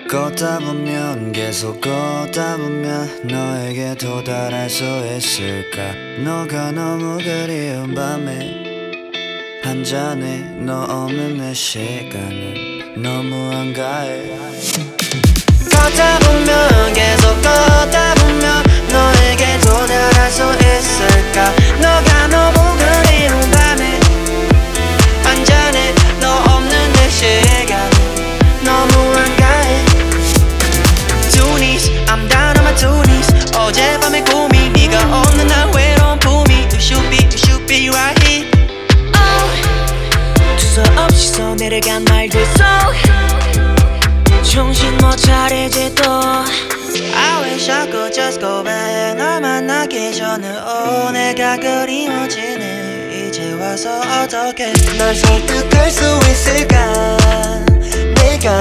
걷다 보면 계속 걷다 보면 너에게 도달할 수 있을까. 너가 너무 그리운 밤에 한 잔에 너 없는 내 시간은 너무 한가해. 걷다 보면 계속 걷다 보면 너에게 도달할 수 있을까. 너가 너무 그리운 밤에 한 잔에 너 없는 내 시간은 너무 한가해. I'm down on my two knees. 어젯밤의 꿈이 네가 없는 날 외로운 품이 You should be right here. 두서없이 써내려간 말들 속 정신 못 차리지도 I wish I could just go back. 널 만나기 전에 내가 그리워지네. 이제 와서 어떡해. 널 설득할 수 있을까. 내가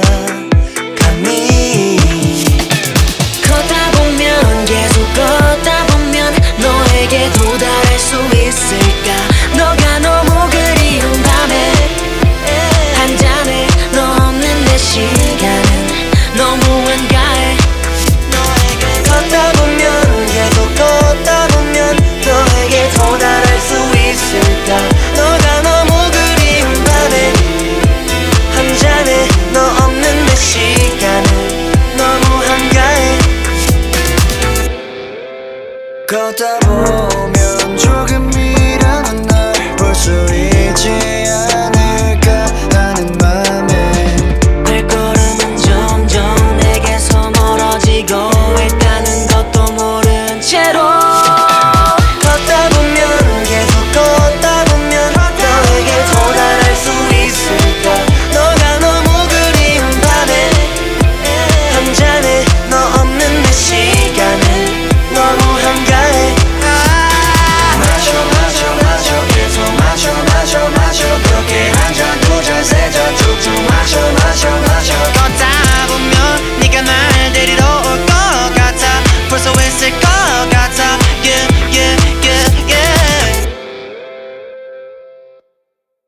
감히 걷다 보면 계속 걷다 보면 너에게 도달할 수 있을까. 너가 너무 그리운 밤에 한 잔에 너 없는 내 시간은 너무 한가해. 걷다 보면 계속 걷다 보면 너에게 도달할 수 있을까. 너가 너무 그리운 밤에 한 잔에 너 없는 내 시간은 너무 한가해. 걷다 보면 조금이라도 널 볼 수 있지 않을까 하는 맘에 발걸음은 점점 내게서 멀어지고 있다는 것도 모른 채로 걷다 보면 계속 걷다 보면 너에게 도달할 수 있을까. 너가 너무 그리운 밤에 한 잔에 너 없는 내 시간은 너무 한가해. 마셔 마셔 마셔 계속 마셔 마셔 마셔 그렇게 한 잔 두 잔 세 잔